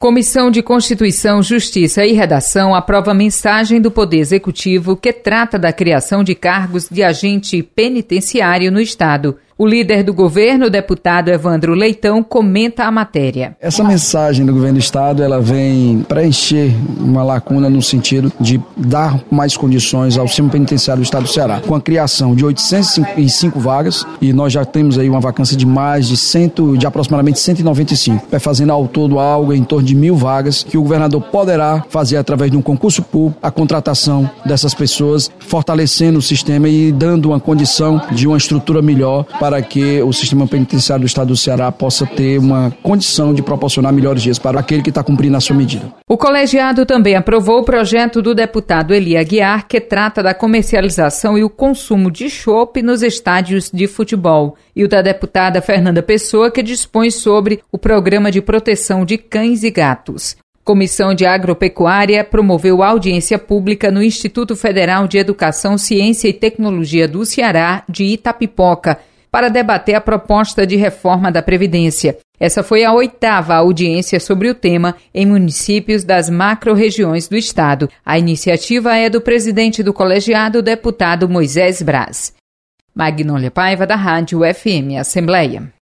Comissão de Constituição, Justiça e Redação aprova mensagem do Poder Executivo que trata da criação de cargos de agente penitenciário no Estado. O líder do governo, o deputado Evandro Leitão, comenta a matéria. Essa mensagem do governo do Estado, ela vem preencher uma lacuna no sentido de dar mais condições ao sistema penitenciário do Estado do Ceará, com a criação de 805 vagas, e nós já temos aí uma vacância de mais de aproximadamente 195, fazendo ao todo algo em torno de 1.000 vagas, que o governador poderá fazer através de um concurso público a contratação dessas pessoas, fortalecendo o sistema e dando uma condição de uma estrutura melhor para que o sistema penitenciário do Estado do Ceará possa ter uma condição de proporcionar melhores dias para aquele que está cumprindo a sua medida. O colegiado também aprovou o projeto do deputado Eli Aguiar, que trata da comercialização e o consumo de chopp nos estádios de futebol, e o da deputada Fernanda Pessoa, que dispõe sobre o programa de proteção de cães e gatos. Comissão de Agropecuária promoveu audiência pública no Instituto Federal de Educação, Ciência e Tecnologia do Ceará, de Itapipoca, para debater a proposta de reforma da Previdência. Essa foi a 8ª audiência sobre o tema em municípios das macro-regiões do Estado. A iniciativa é do presidente do colegiado, o deputado Moisés Braz. Magnólia Paiva, da Rádio FM Assembleia.